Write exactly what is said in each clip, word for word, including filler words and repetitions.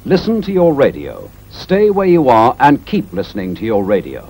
Listen to your radio. Stay where you are and keep listening to your radio.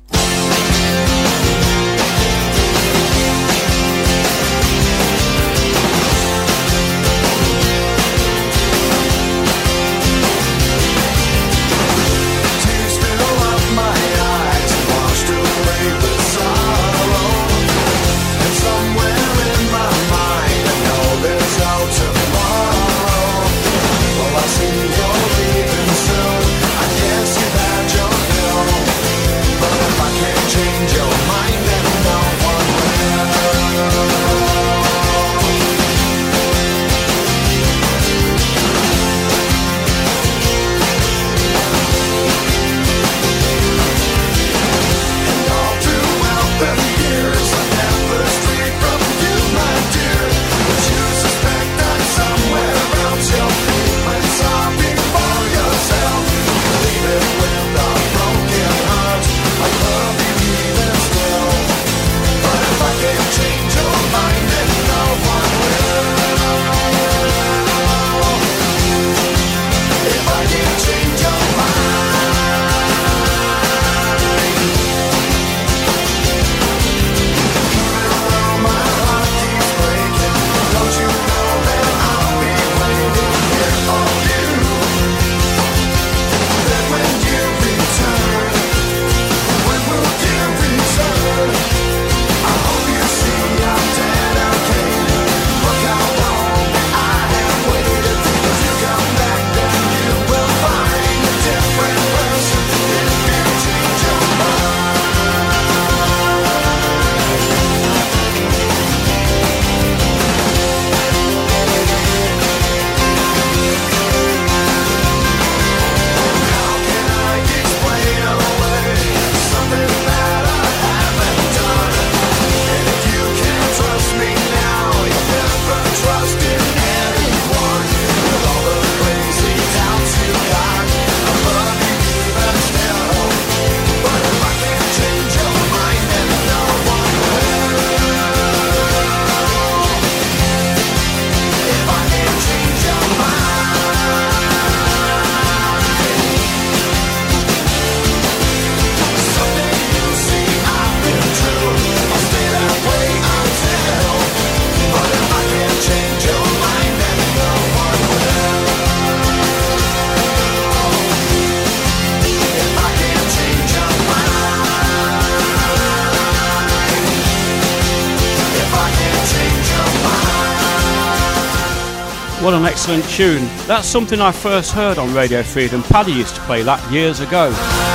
What an excellent tune. That's something I first heard on Radio Freedom. Paddy used to play that years ago.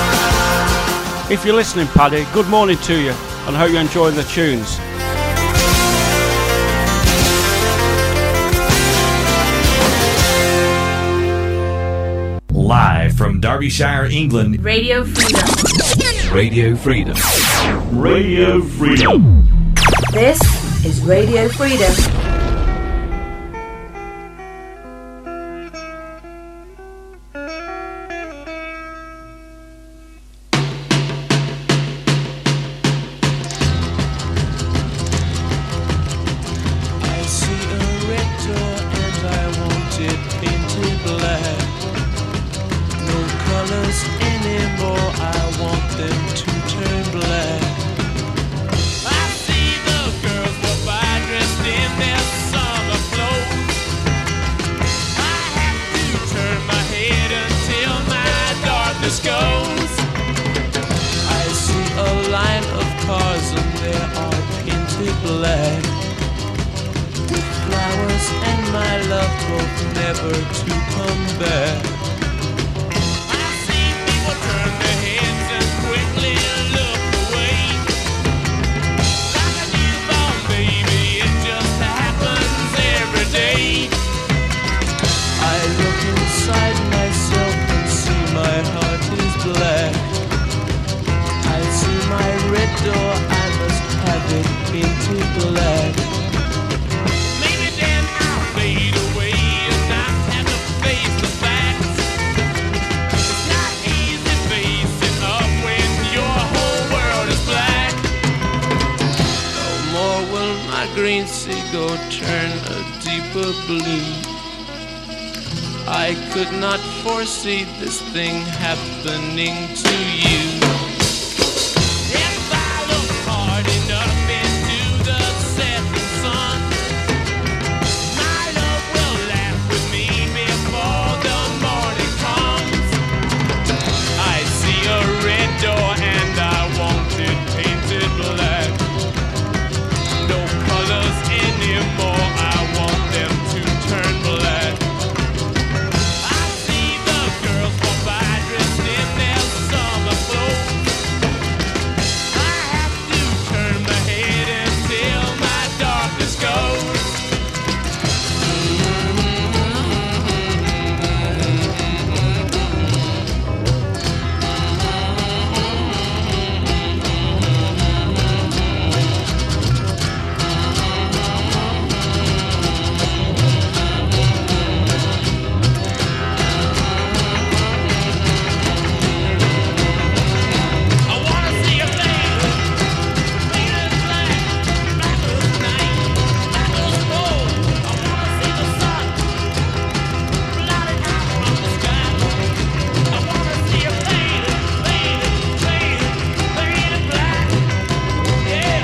If you're listening, Paddy, good morning to you and hope you enjoy the tunes. Live from Derbyshire, England. Radio Freedom. Radio Freedom. Radio Freedom. This is Radio Freedom. I could not foresee this thing happening to you. If I look hard enough into the setting sun, my love will laugh with me before the morning comes. I see a red door and I want it painted black. No colors anymore, I want them to turn black. I see the girls walk by dressed in their summer clothes. I have to turn my head until my darkness goes. I wanna see a fade, fade as black, black as night, black as gold. I wanna see the sun blotted out from the sky. I wanna see a fade, fade, fade, fade as black. Yeah.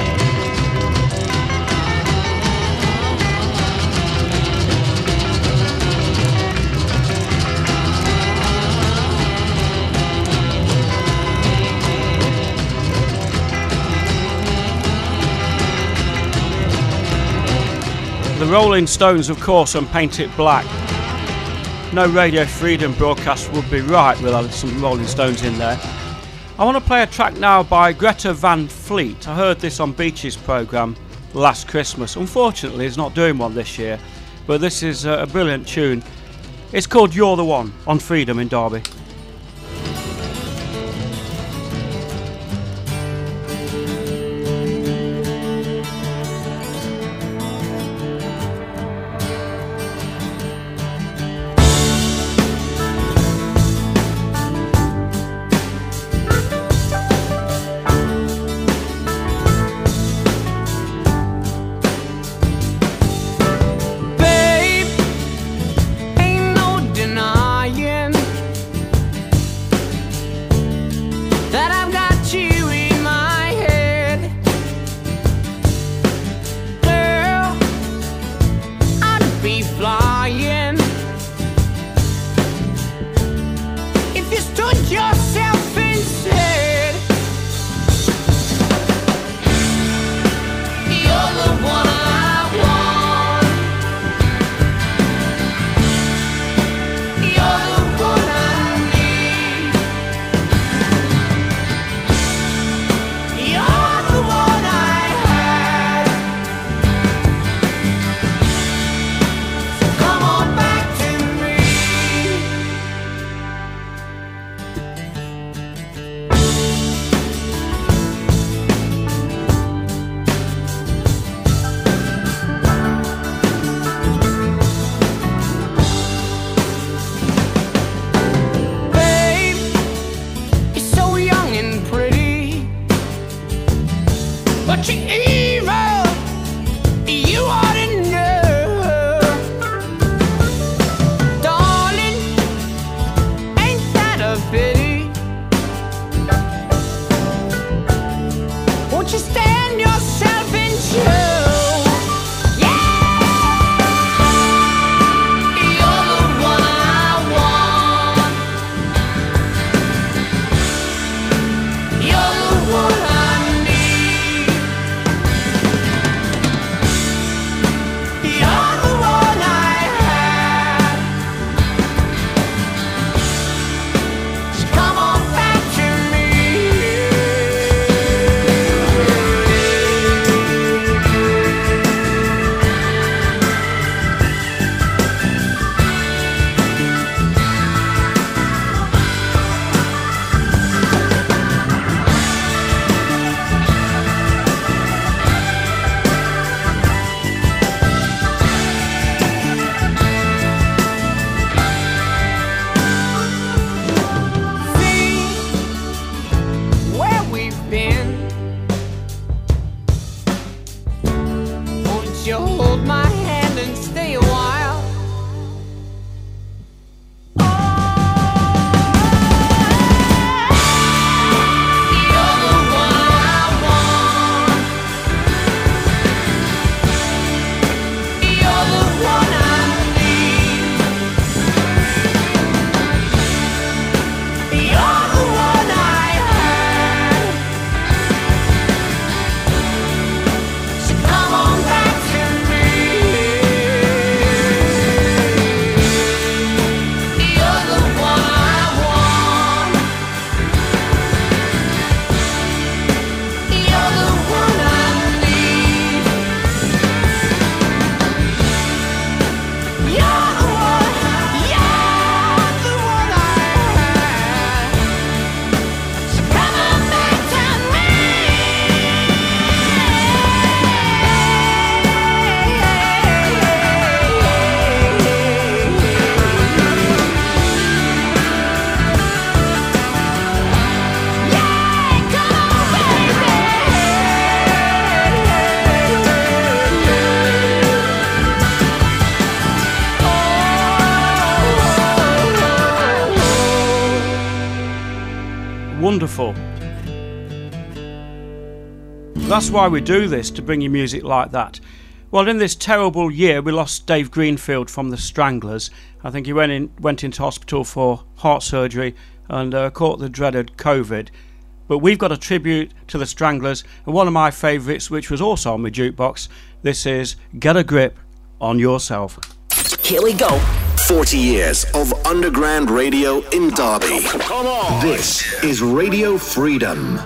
The Rolling Stones, of course, and Paint It Black. No Radio Freedom broadcast would be right without some Rolling Stones in there. I want to play a track now by Greta Van Fleet. I heard this on Beach's programme last Christmas. Unfortunately, it's not doing one this year, but this is a brilliant tune. It's called You're the One on Freedom in Derby. Babe, ain't no denying wonderful. That's why we do this, to bring you music like that. Well, in this terrible year, we lost Dave Greenfield from the Stranglers. I think he went in, went into hospital for heart surgery and uh, caught the dreaded COVID. But we've got a tribute to the Stranglers, and one of my favourites, which was also on my jukebox. This is Get a Grip on Yourself. Here we go. forty years of underground radio in Derby. Come on. This is Radio Freedom.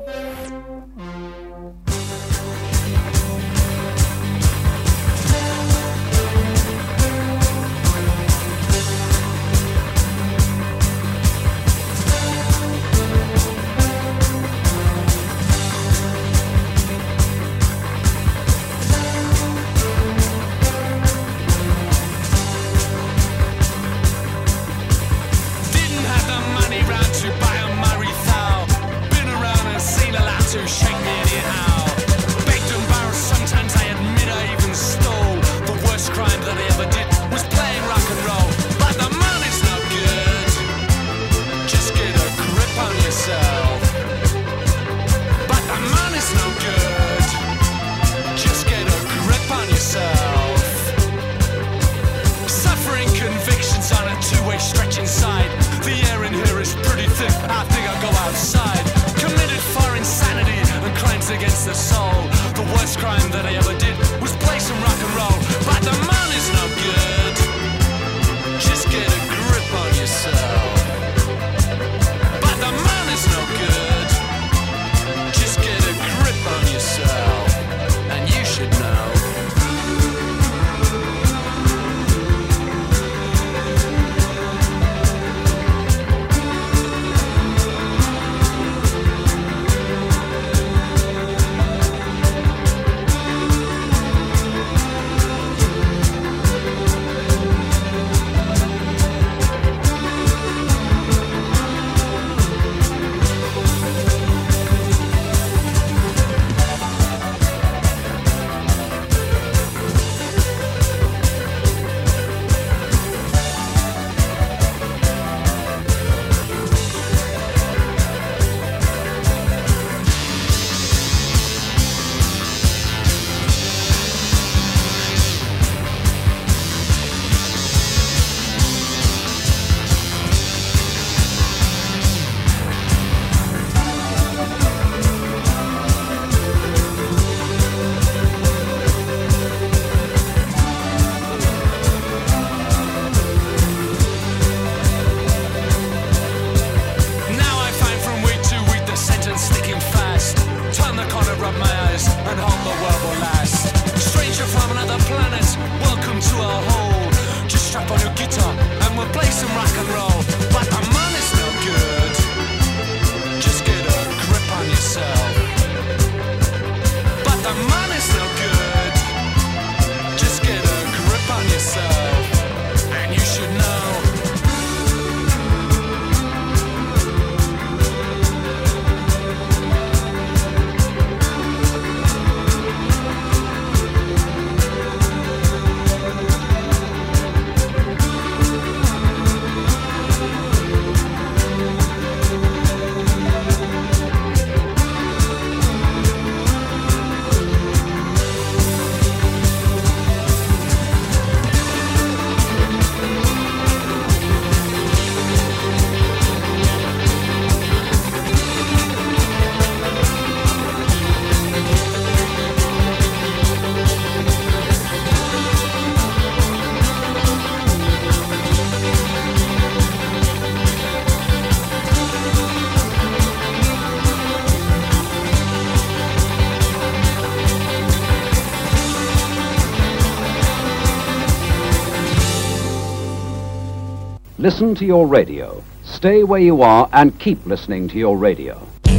Listen to your radio. Stay where you are and keep listening to your radio.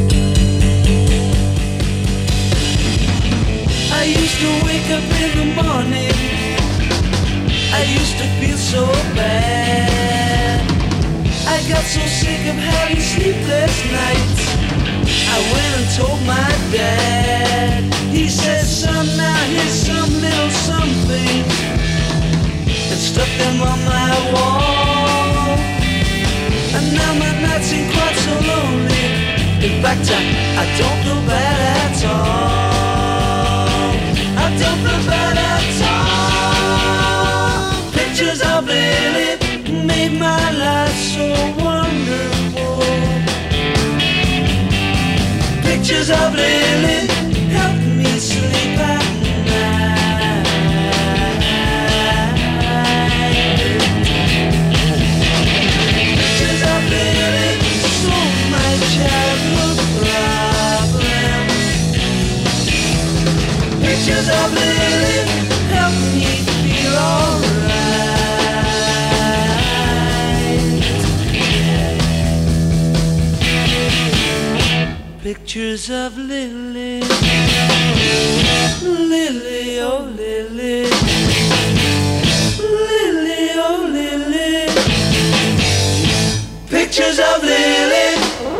I used to wake up in the morning. I used to feel so bad. I got so sick of having sleepless nights. I went and told my dad. He said, son, now here's some little something, and stuck them on my wall. And now my nights ain't quite so lonely. In fact, I, I don't feel bad at all. I don't feel bad at all. Pictures of Lily made my life so wonderful. Pictures of Lily helped me sleep at night. Pictures of Lily solved my childhood problems. Pictures of Lily helped me feel alright. Pictures of Lily, Lily, oh Lily, Lily, oh Lily. Pictures of Lily.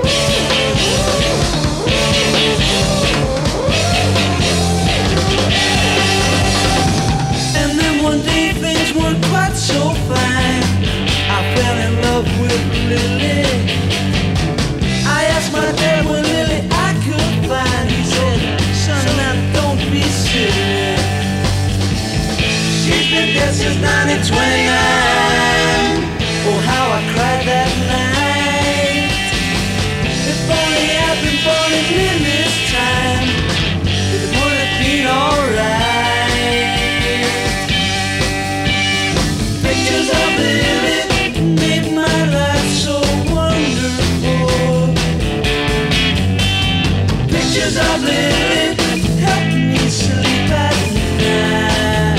And then one day things weren't quite so fine. I fell in love with Lily. I asked my dad when Lily I could find. He said, son, now don't be silly. She's been dead since nineteen twenty-nine. Oh, how I cried that night. If only I'd been born in Lily's time, it would have been alright. Pictures of Lily made my life so wonderful. Pictures of Lily helped me sleep at night.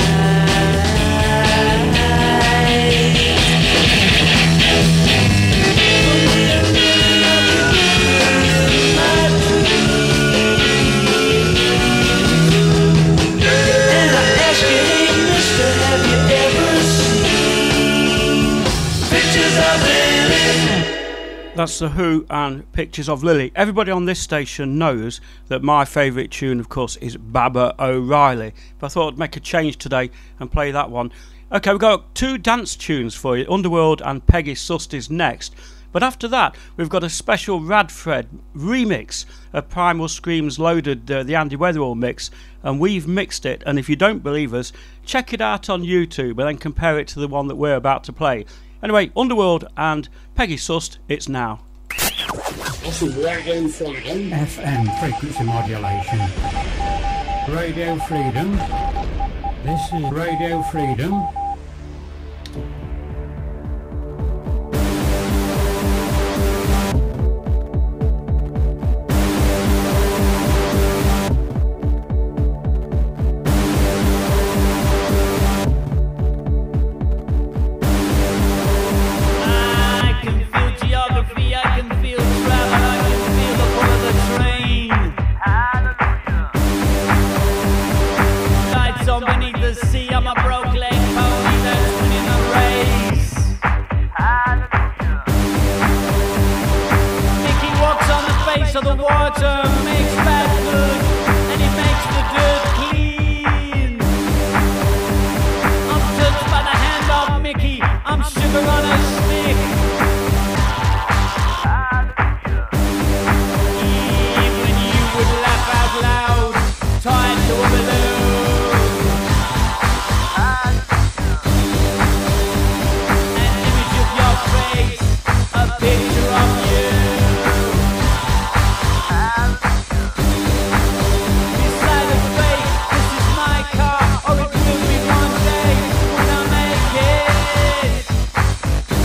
And I ask you, hey mister, have you ever seen pictures of Lily? That's The Who and Pictures of Lily. Everybody on this station knows that my favourite tune, of course, is Baba O'Reilly. But I thought I'd make a change today and play that one. OK, we've got two dance tunes for you. Underworld and Peggy Sust is next. But after that, we've got a special Radfred remix of Primal Scream's Loaded, uh, the Andy Weatherall mix. And we've mixed it. And if you don't believe us, check it out on YouTube and then compare it to the one that we're about to play. Anyway, Underworld and Peggy Sust, it's now. F M frequency modulation. Radio Freedom. This is Radio Freedom. So the water makes bad good, and it makes the dirt clean. I'm touched by the hand of Mickey, I'm sugar on a stick. Even you would laugh out loud, tied to a balloon. An image of your face, a picture of you. Or it will be one day when I make it.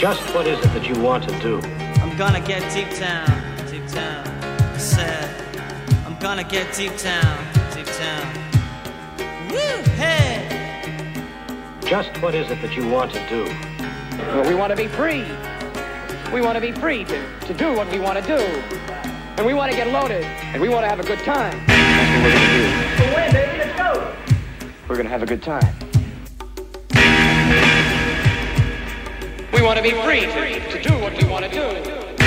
Just what is it that you want to do? I'm gonna get deep down, deep down. I said, I'm gonna get deep down, deep down. Woo, hey! Just what is it that you want to do? Well, we want to be free. We want to be free to, to do what we want to do. And we want to get loaded. And we want to have a good time. That's what we're going to do. So when, baby, let's go. We're going to have a good time. We want to be free to, to do what we want to do.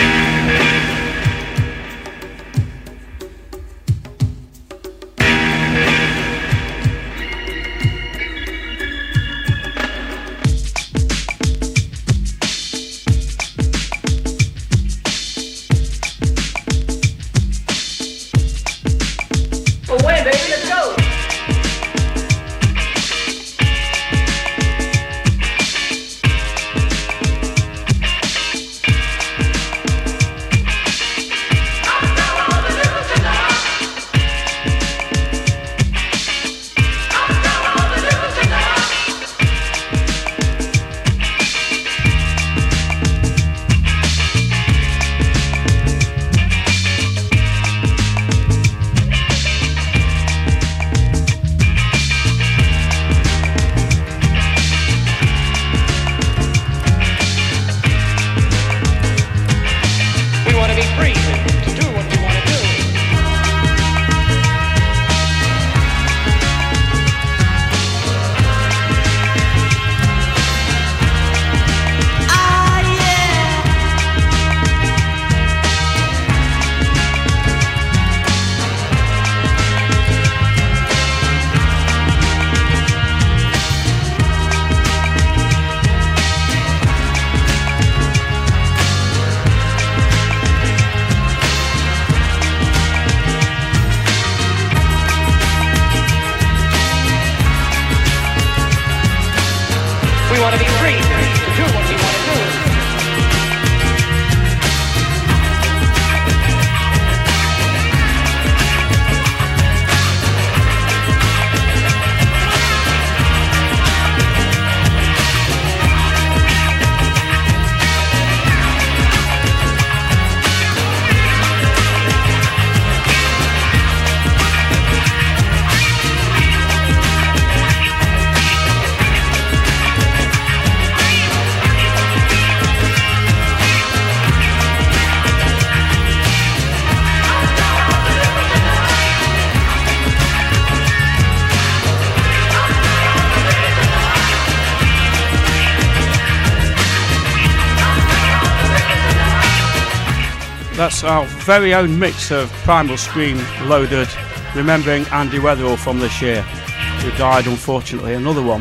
That's our very own mix of Primal Scream loaded, remembering Andy Weatherall from this year, who died unfortunately, another one,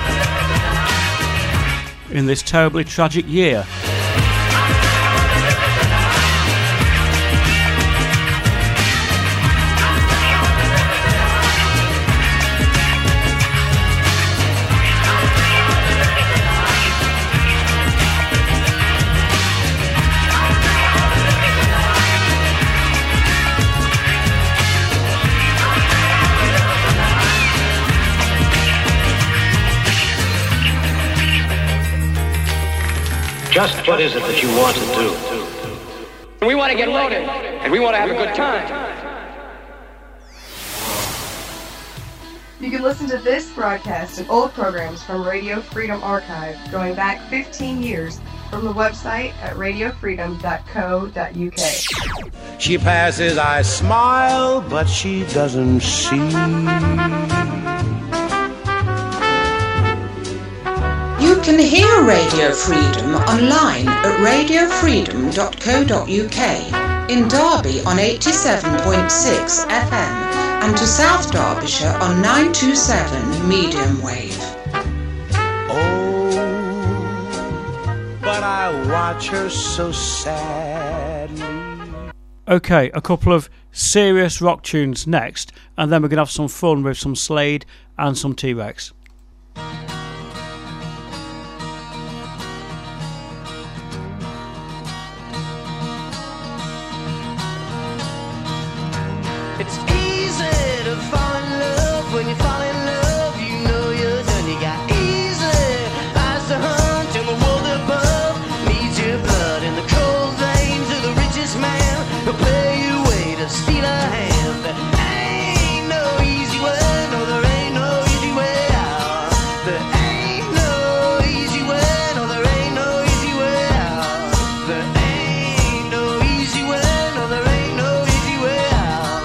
in this terribly tragic year. Just what is it that you want to do? We want to get loaded, and we want to have a good time. You can listen to this broadcast and old programs from Radio Freedom Archive going back fifteen years from the website at radio freedom dot co dot u k. She passes, I smile, but she doesn't see. You can hear Radio Freedom online at radio freedom dot co dot u k, in Derby on eighty-seven point six F M, and to South Derbyshire on nine two seven medium wave. Oh, but I watch her so sadly. Okay, a couple of serious rock tunes next, and then we're going to have some fun with some Slade and some T-Rex. It's easy to fall in love. When you fall in love, you know you're done. You got easy eyes to hunt in the world above. They'll pay you way to steal a hand. There ain't no easy way, no, there ain't no easy way out. There ain't no easy way, no, there ain't no easy way out. There ain't no easy way, no, there ain't no easy way out.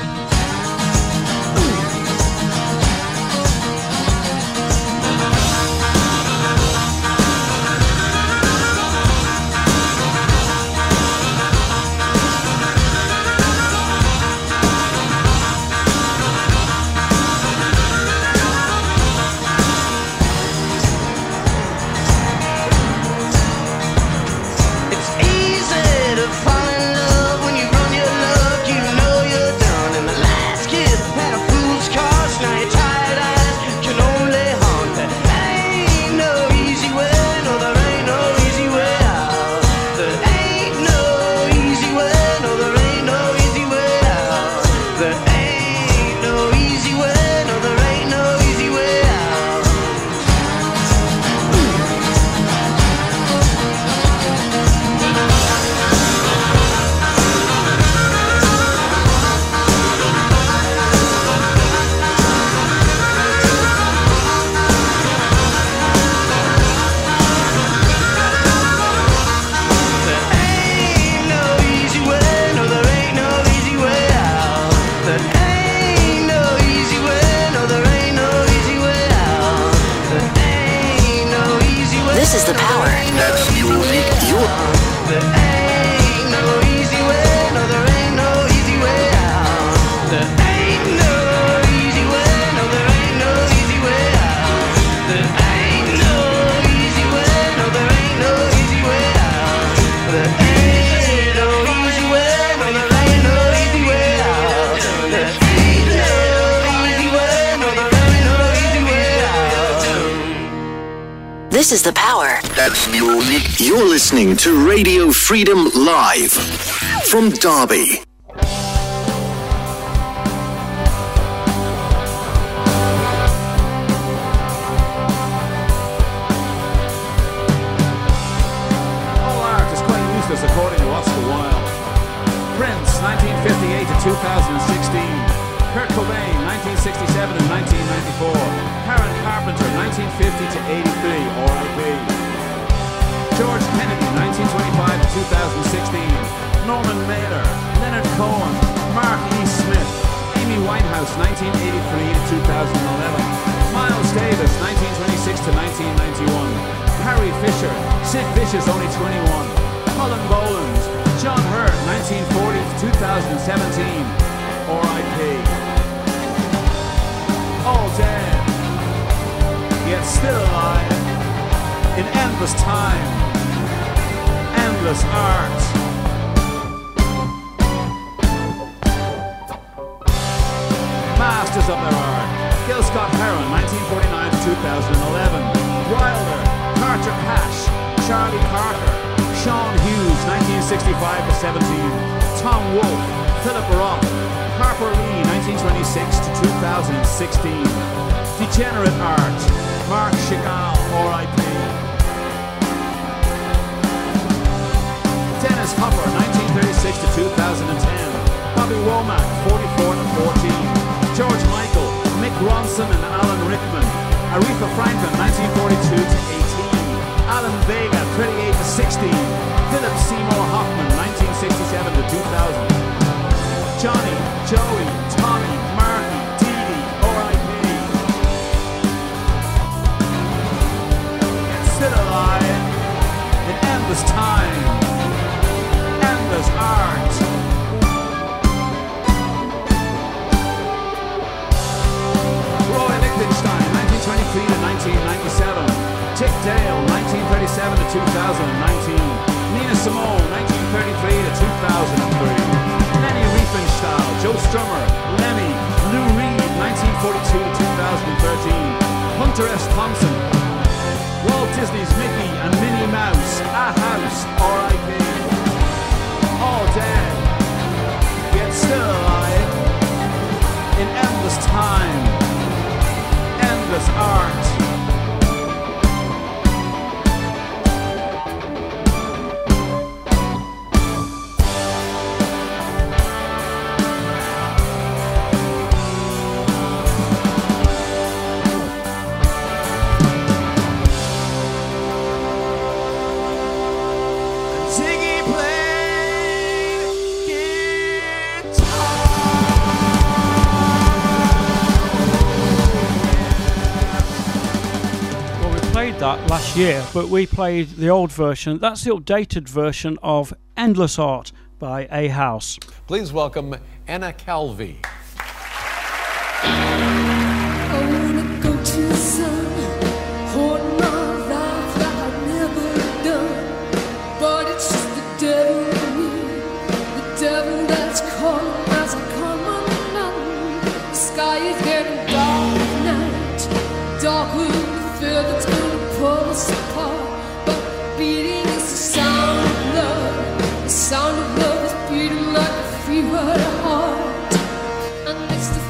It's easy to fall in love when you run your luck, you know you're done. And the last kid had a fool's cost, now your tired eyes can only haunt. There ain't no easy way, no, there ain't no easy way out. There ain't no easy way, no, there ain't no easy way out. There ain't no easy way, no, there ain't no easy way out. There ain't no easy way, no, there ain't no easy way out. There ain't no easy way, no, there ain't no easy way out. There ain't no easy way. This is the power. That's unique. Your There ain't no easy way, no, there ain't no easy way out. There ain't no easy way, no, there ain't no easy way out. There ain't no easy way, no, there ain't no easy way out. There ain't no easy way, no, there ain't no easy way out. There ain't no easy way, no, there ain't no easy way out. This is the power. That's unique. You're listening to Radio Freedom Live from Derby. All art is quite useless according to Oscar Wilde. Prince, nineteen fifty-eight to two thousand sixteen. Kurt Cobain, nineteen sixty-seven and nineteen ninety-four. Karen Carpenter, nineteen fifty to eighty-three, R I P. George Kennedy, nineteen twenty-five to two thousand sixteen. Norman Mailer, Leonard Cohen, Mark E. Smith, Amy Winehouse, nineteen eighty-three to two thousand eleven. Miles Davis, nineteen twenty-six to nineteen ninety-one. Harry Fisher, Sid Vicious, only twenty-one. Colin Boland, John Hurt, nineteen forty to two thousand seventeen, R I P. All dead, yet still alive, in endless time, endless art. Masters of their art. Gil Scott Heron, nineteen forty-nine to two thousand eleven. Wilder, Carter Cash, Charlie Carter, Sean Hughes, nineteen sixty-five to seventeen. Tom Wolfe, Philip Roth, Harper Lee, nineteen twenty-six to two thousand sixteen. Degenerate Art, Mark Chagall, R I P. Dennis Hopper, nineteen thirty-six to two thousand ten. Bobby Womack, forty-four to fourteen. George Michael, Mick Ronson and Alan Rickman. Aretha Franklin, nineteen forty-two to eighteen. Alan Vega, twenty-eight to sixteen. Philip Seymour Hoffman, nineteen sixty-seven to two thousand. Johnny, Joey, Tommy, Marty, Dee Dee, R I P. Yet still alive in endless time, endless art. Roy Lichtenstein, nineteen twenty-three to nineteen ninety-seven. Chick Dale, nineteen thirty-seven to two thousand nineteen. Nina Simone, nineteen thirty-three to two thousand three. Lenny Riefenstahl, Joe Strummer, Lemmy, Lou Reed, nineteen forty-two to two thousand thirteen. Hunter S. Thompson, Walt Disney's Mickey and Minnie Mouse, A House, R I P. All dead, yet still alive, in endless time, endless art. that last year, but we played the old version. That's the updated version of Endless Art by A House. Please welcome Anna Calvi. I wanna go to the sun, hold my life like I've never done, but it's just the devil in me, the devil that's calling as I come undone. The sky is getting dark at night, darker than the fear that's gonna pull us apart, but beating is the sound of love, the sound of love is beating like a fever heart, and it's the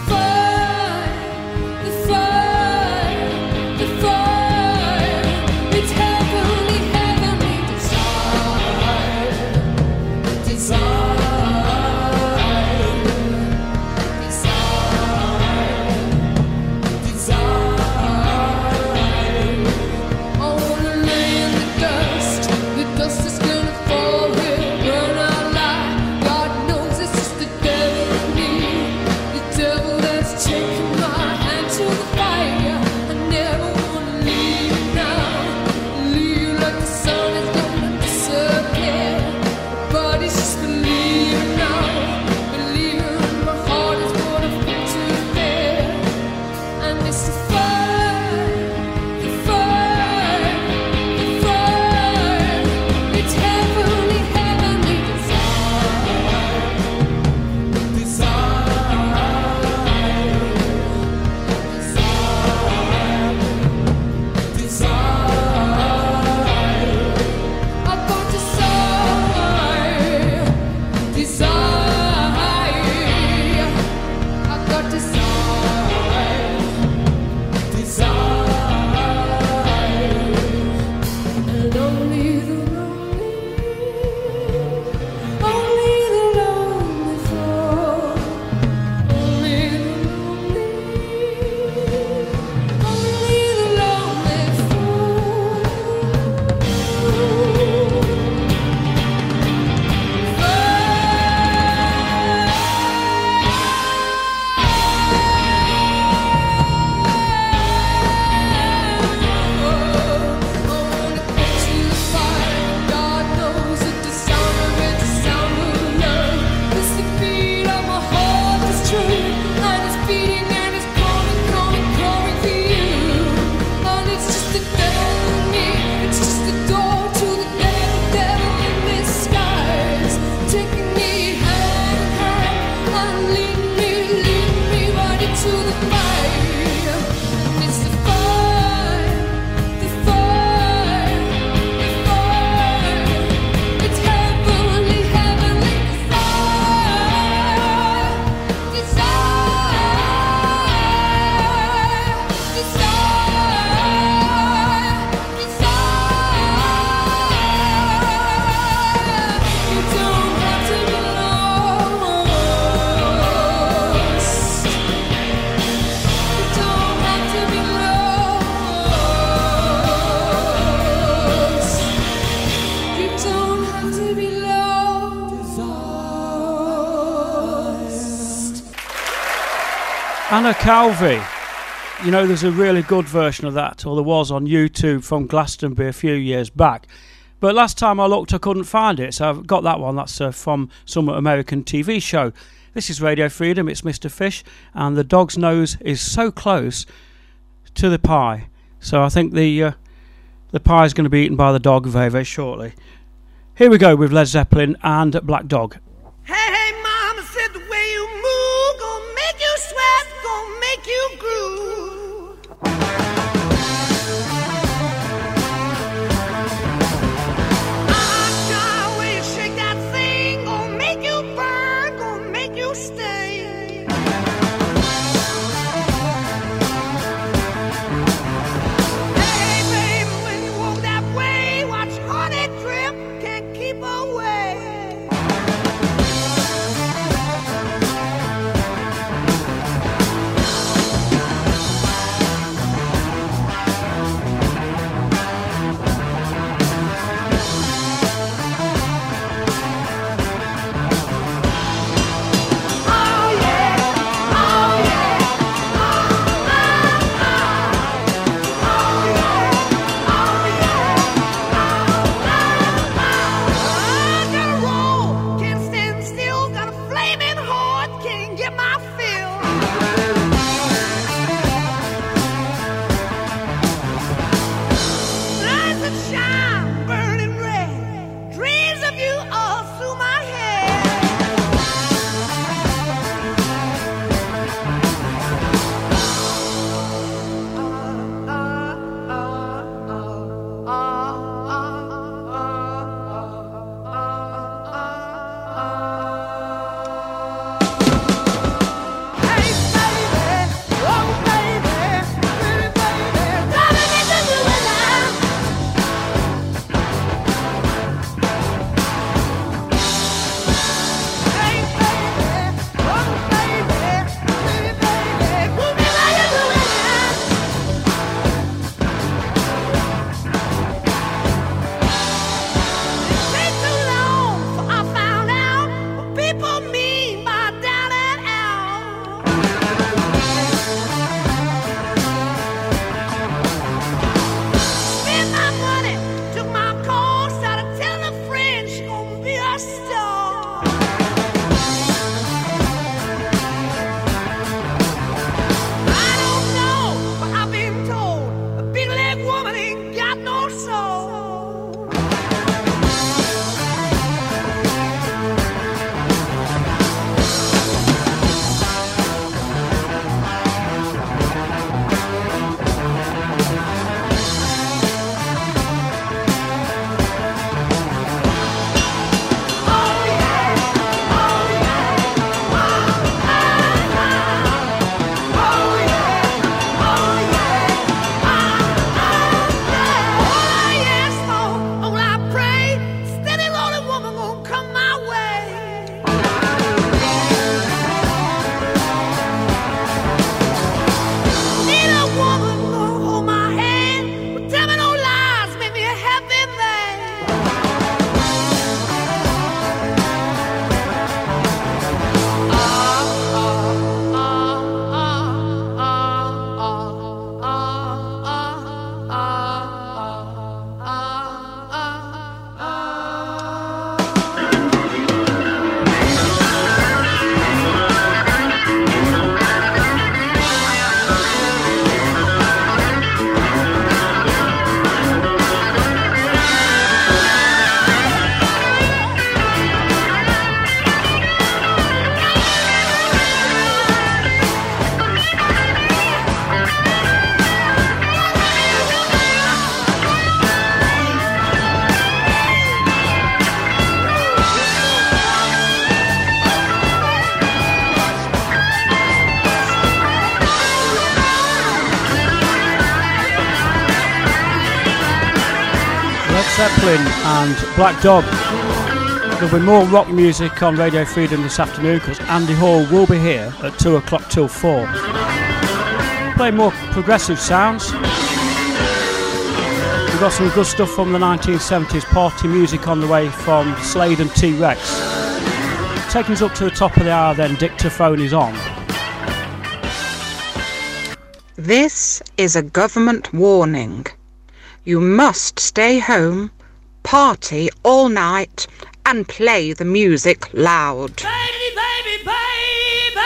Anna Calvi. You know, there's a really good version of that, or there was on YouTube from Glastonbury a few years back. But last time I looked, I couldn't find it, so I've got that one. That's uh, from some American T V show. This is Radio Freedom, it's Mister Fish, and the dog's nose is so close to the pie. So I think the, uh, the pie is going to be eaten by the dog very, very shortly. Here we go with Led Zeppelin and Black Dog. Hey, hey, mama said the way you move gonna make you sweat, gonna make you groove. Ah, way you shake that thing, gonna make you burn, gonna make you stay. Hey, baby, when you walk that way, watch honey drip, can't keep away. Ah, people mean by down and out. Spent my money, took my call, started telling a friend she gonna be a star. I don't know, but I've been told a big leg woman ain't got no soul. Zeppelin and Black Dog. There'll be more rock music on Radio Freedom this afternoon because Andy Hall will be here at two o'clock till four. Play more progressive sounds. We've got some good stuff from the nineteen seventies party music on the way from Slade and T-Rex. Taking us up to the top of the hour then, Dictaphone is on. This is a government warning. You must stay home, party all night, and play the music loud. Baby, baby, baby!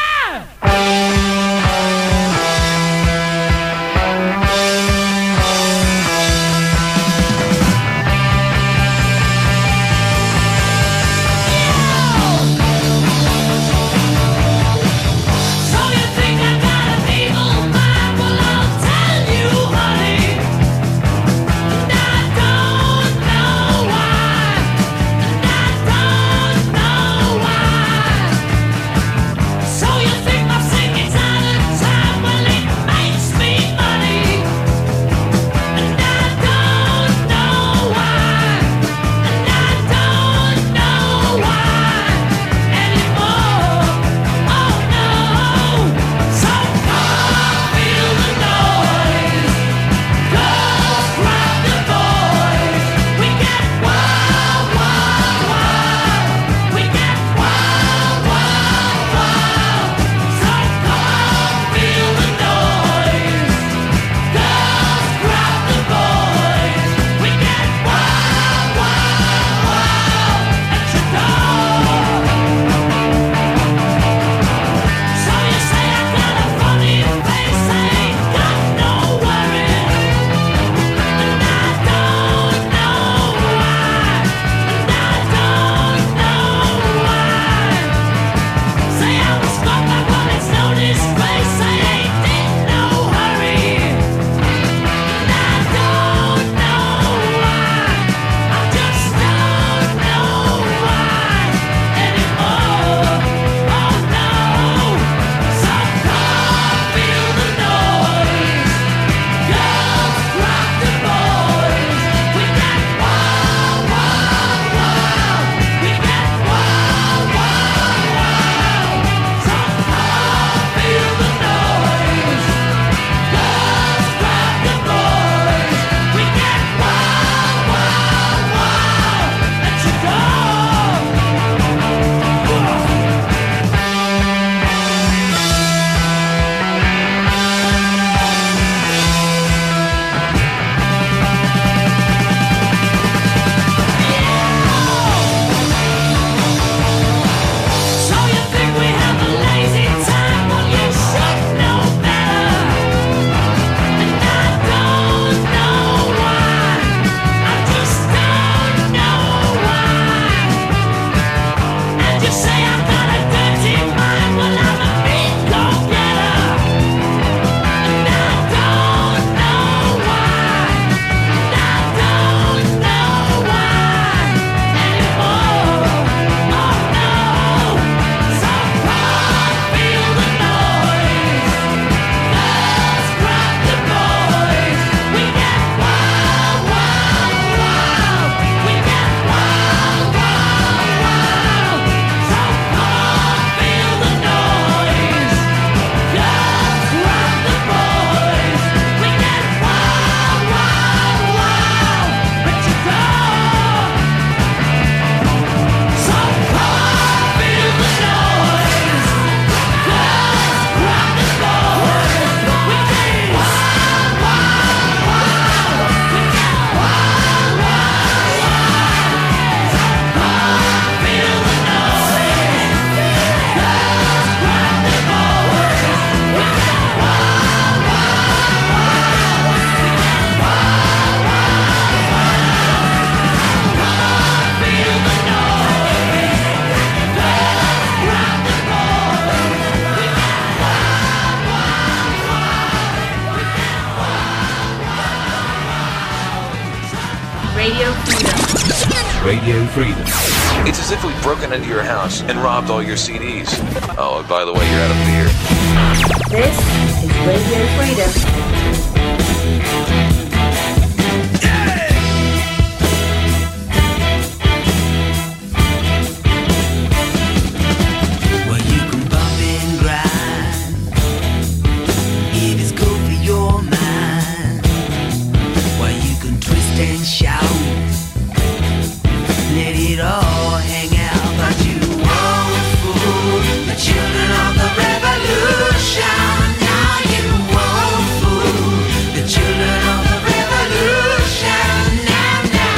So you think I got an evil mind? Well, I'll tell you, honey. And I don't know why. And I don't know why. Radio Freedom. It's as if we've broken into your house and robbed all your C Ds. Oh, and by the way, you're out of beer. This is Radio Freedom. And shout, let it all hang out, but you won't fool the children of the revolution. Now you won't fool the children of the revolution. Now, now,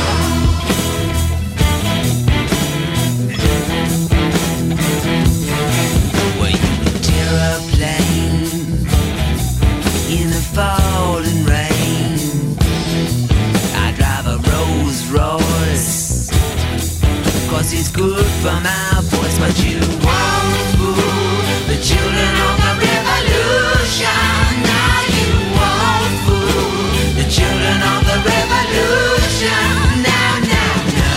no. Well, you can tear a plane in the falling rain. Royce, cause it's good for my voice, but you won't fool the children of the revolution. Now you won't fool the children of the revolution. Now, now, no.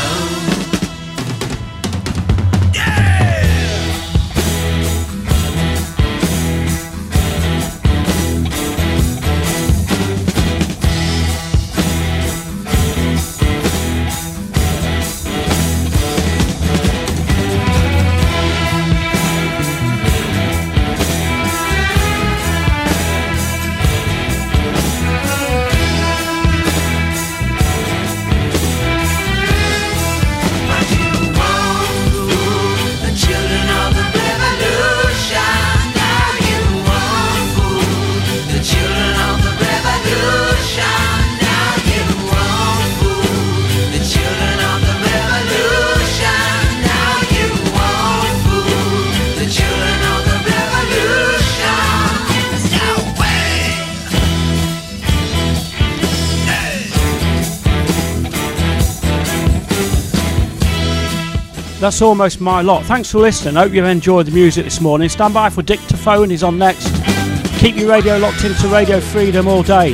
That's almost my lot. Thanks for listening. Hope you've enjoyed the music this morning. Stand by for Dick to phone. He's on next. Keep your radio locked into Radio Freedom all day.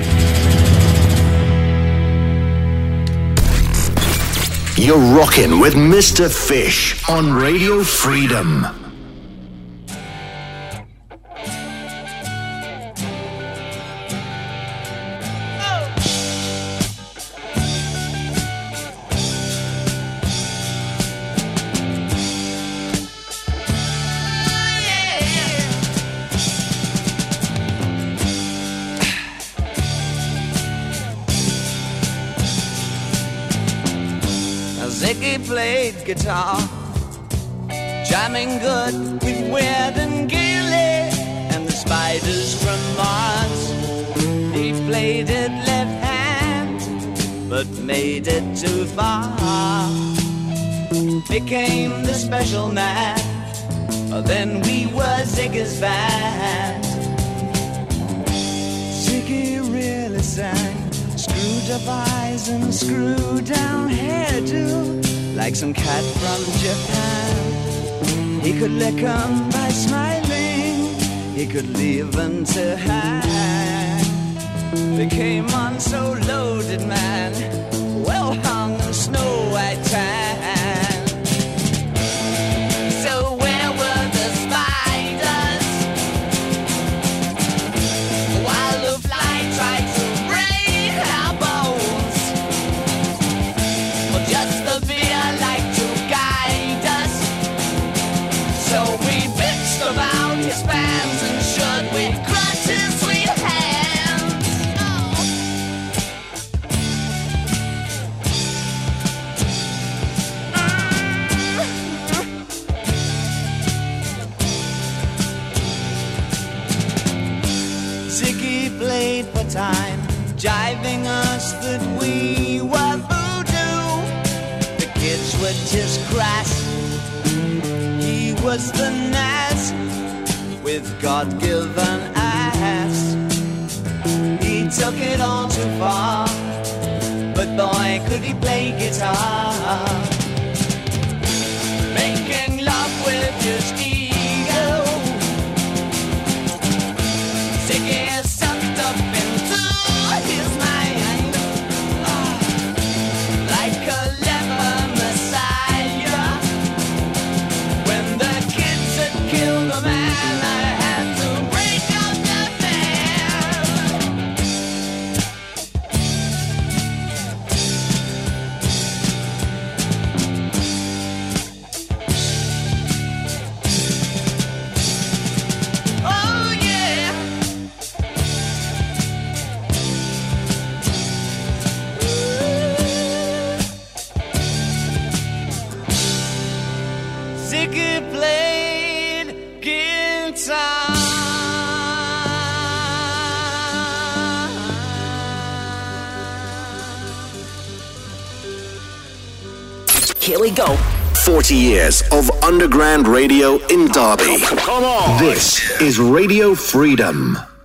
You're rocking with Mister Fish on Radio Freedom. Played guitar, jamming good with Weird and Gilly and the Spiders from Mars. He played it left hand, but made it too far. Became the special man, then we were Ziggy's band. Ziggy really sang, screwed up eyes and screwed down hairdo. Like some cat from Japan. He could lick 'em by smiling, he could leave 'em to hang. They came on so loaded, man, well hung in snow white tan. So where were the spiders while the fly tried to break our bones? Well, just the about his fans and should we crush his sweet hands? Oh. Ziggy played for time, jiving us that we were voodoo. The kids were just crass, he was the Nas with God-given ass. He took it all too far, but boy could he play guitar. Making love with his ego, Ziggy sucked up into his mind, oh, like a leper Here we go. forty years of underground radio in Derby. Come on. This is Radio Freedom.